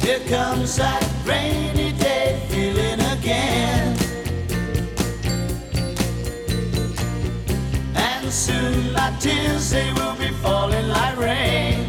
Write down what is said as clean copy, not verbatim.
Here comes that rainy day feeling again. And soon my tears, they will be falling like rain.